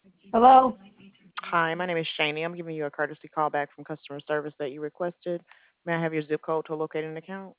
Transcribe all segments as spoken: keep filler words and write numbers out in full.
Hello? Hi, my name is Shani. I'm giving you a courtesy call back from customer service that you requested. May I have your zip code to locate an account?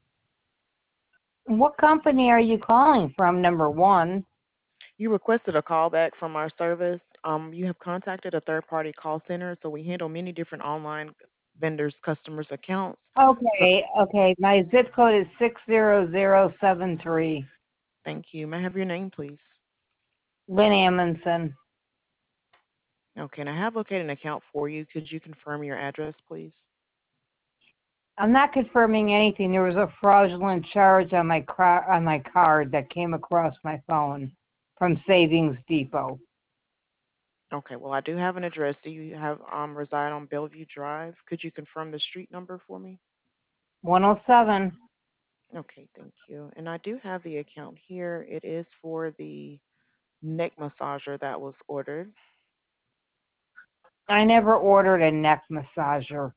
What company are you calling from, number one? You requested a call back from our service. Um, you have contacted a third-party call center, so we handle many different online vendors' customers' accounts. So, Okay, okay. My zip code is six zero zero seven three. thank you. May I have your name, please? Lynn Amundsen. Okay, and I have located an account for you. Could you confirm your address, please? I'm not confirming anything. There was a fraudulent charge on my car on my card that came across my phone from Savings Depot. Okay, well, I do have an address. Do you have um reside on Bellevue Drive? Could you confirm the street number for me? one oh seven. Okay, thank you. And I do have the account here. It is for the neck massager that was ordered. I never ordered a neck massager.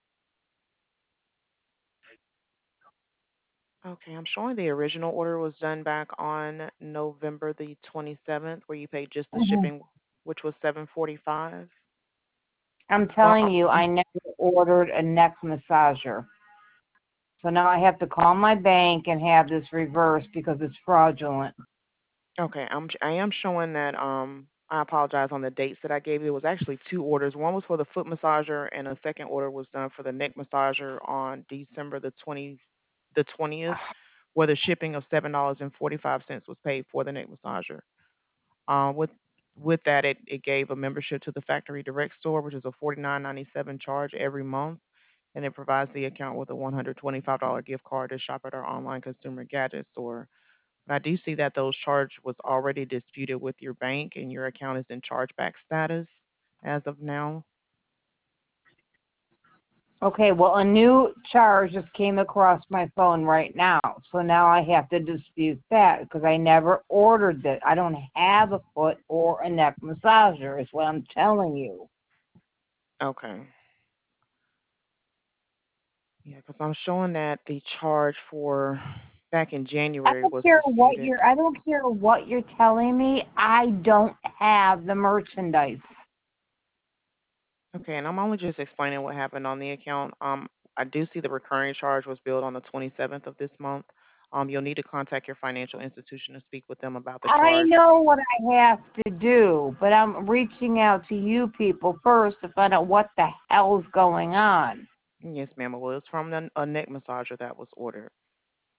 Okay, I'm showing the original order was done back on November the twenty-seventh, where you paid just the Mhm. shipping, which was seven forty-five. I'm Well, telling you, I never ordered a neck massager. So now I have to call my bank and have this reversed because it's fraudulent. okay, I'm I am showing that um I apologize on the dates that I gave you. It was actually two orders. One was for the foot massager, and a second order was done for the neck massager on December the twenty the twentieth, where the shipping of seven dollars and forty five cents was paid for the neck massager. Um, with with that, it, it gave a membership to the Factory Direct Store, which is a forty nine ninety seven charge every month, and it provides the account with a one hundred twenty five dollar gift card to shop at our online consumer gadget store. But I do see that those charge was already disputed with your bank, and your account is in chargeback status as of now. Okay, well, a new charge just came across my phone right now. So now I have to dispute that because I never ordered it. I don't have a foot or a neck massager, is what I'm telling you. Okay. Yeah, because I'm showing that the charge for back in I January don't was care what disputed. you're I don't care what you're telling me. I don't have the merchandise. Okay, and I'm only just explaining what happened on the account. Um, I do see the recurring charge was billed on the twenty-seventh of this month. Um, you'll need to contact your financial institution to speak with them about the I charge. know what I have to do, but I'm reaching out to you people first to find out what the hell's going on. Yes, ma'am. Well, it's from the, a neck massager that was ordered.